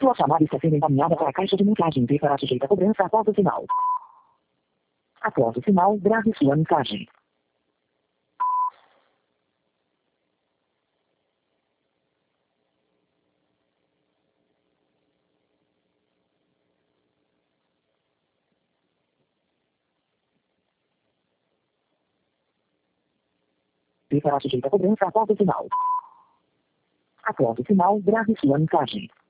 Sua chamada está sendo encaminhada para a caixa de mensagem e será sujeita a cobrança após o sinal. Após o sinal, grave sua mensagem. E será sujeita a cobrança após o sinal. Após o sinal, grave sua mensagem.